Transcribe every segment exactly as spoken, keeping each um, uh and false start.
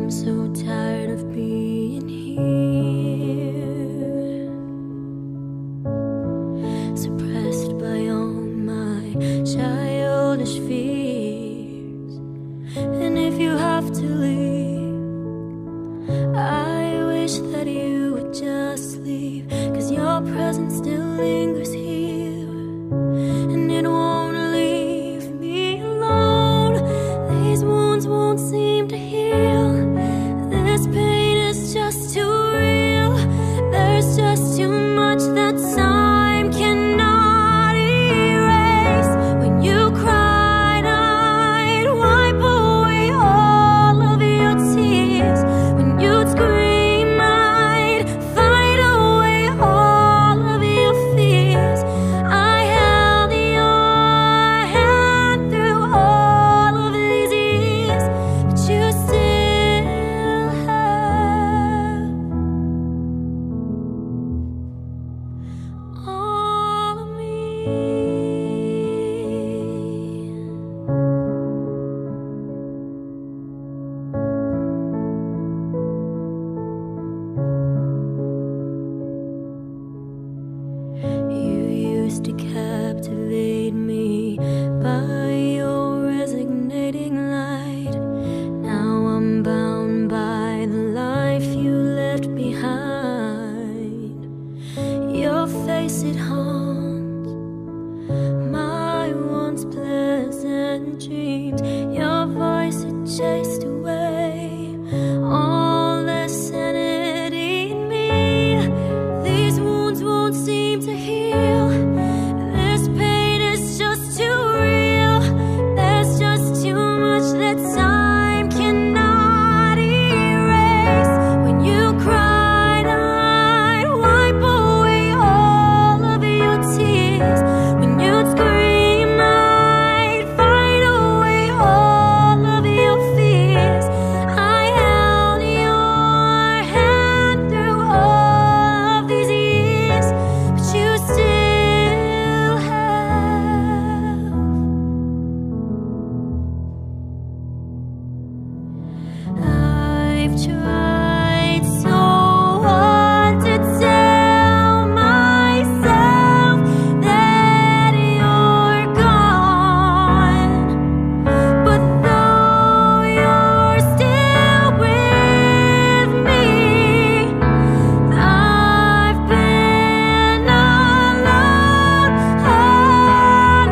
I'm so tired of being here, suppressed by all my childish fears. And if you have to leave, I wish that you would just leave, 'cause your presence still lingers here, and it won't leave me alone. These wounds won't seem to heal. This pain is just too real. There's just too much that time cannot erase. When you cried, I'd wipe away all of your tears. When you'd scream, I'd fight away all of your fears. I held your hand through all of these years, but you still have all of me. You used to captivate me by your resonating light. Now I'm bound by the life you left behind. Your face, it haunts my once pleasant dreams. Your voice, it chased away all the sanity in me. These wounds won't seem to heal. This pain is just too real. There's just too much that time cannot erase. When you cried, I'd wipe away all of your tears. When you'd scream, I'd fight away all of your fears. I held your hand through all of these years, but you still have I've tried so hard to tell myself that you're gone, but though you're still with me, I've been alone, alone.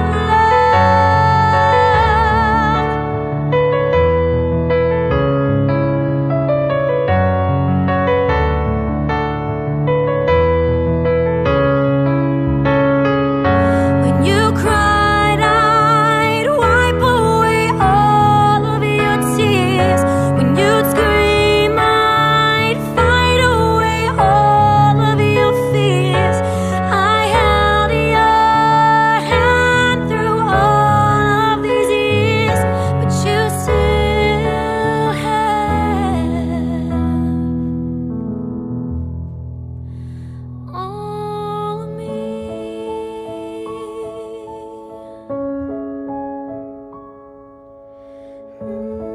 When you cried, I'd wipe away all of your tears. When you'd scream, I'd fight away all of your fears. I held your hand through all of these years, but you still have all of me. Mm.